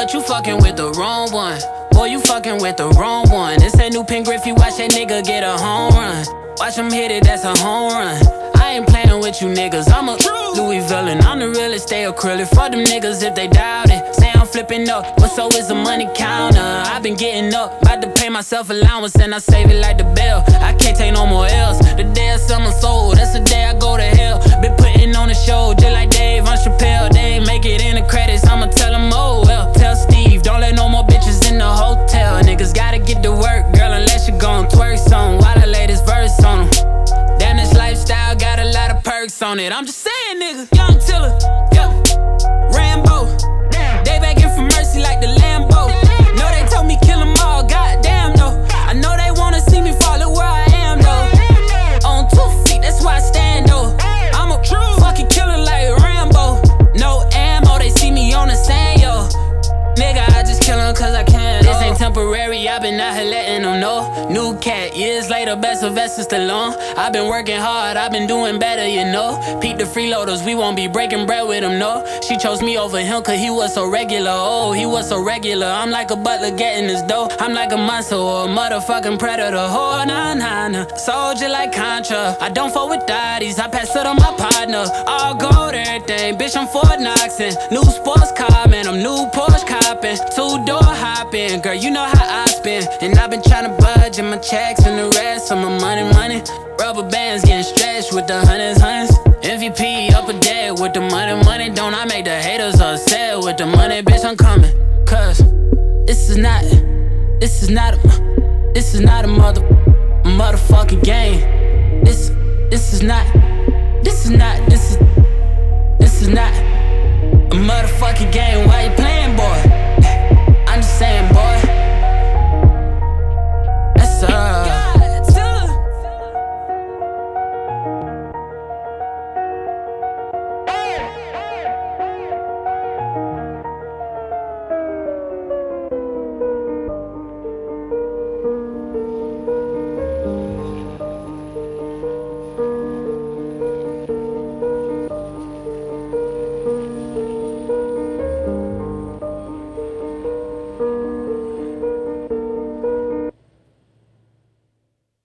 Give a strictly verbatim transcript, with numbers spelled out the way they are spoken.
but you fucking with the wrong one. Boy, you fucking with the wrong one. This ain't new Pink Griffey, watch that nigga get a home run. Watch him hit it, that's a home run. I ain't playing with you niggas, I'm a Louis villain. I'm the realest, stay acrylic. Fuck them niggas if they doubt it. Say I'm flipping up, but so is the money counter. I been getting up, about to pay myself allowance, and I save it like the bill. I can't take no more L's. The day I sell my soul, that's the day I go to hell. Been putting on the show, just like Dave on Chappelle. They ain't make it in the credits, I'ma tell them, oh well. Tell Steve, don't let no more bitches in the hotel. Niggas gotta get to work, girl, unless you gon' twerk some while I lay this verse on them. Damn, this lifestyle got a lot of perks on it. I'm just saying, nigga. Young Tiller, yeah. Rambo. They begging for mercy like the Lambo. No, they told me kill them all, goddamn, though. I know they wanna see me follow where I am, though. On two feet, that's why I stand, though. I'm a true fucking killer like Rambo. No ammo, they see me on the sand, yo. Nigga, I just kill 'em cause I can. This ain't temporary, I been out here letting them know. New cat, years later, best Sylvester Stallone. I been working hard, I been doing better, you know. Peep the freeloaders, we won't be breaking bread with them, no. She chose me over him cause he was so regular. Oh, he was so regular. I'm like a butler getting his dough. I'm like a monster or a motherfucking predator. Oh, nah, nah, nah. Soldier like Contra. I don't fuck with daddies, I pass it on my partner. All gold, everything, bitch, I'm Fort Knoxin'. New sports car, man, I'm new Porsche copping. Two door hopping, girl, you know how I spin. And I been tryna budget my checks and the rest of my money, money. Rubber bands getting stretched with the hundreds, hundreds. M V P up a dead with the money, money. Don't I make the haters upset with the money, bitch, I'm coming. Cause this is not, this is not a, this is not a mother, motherfucking game. This, this is not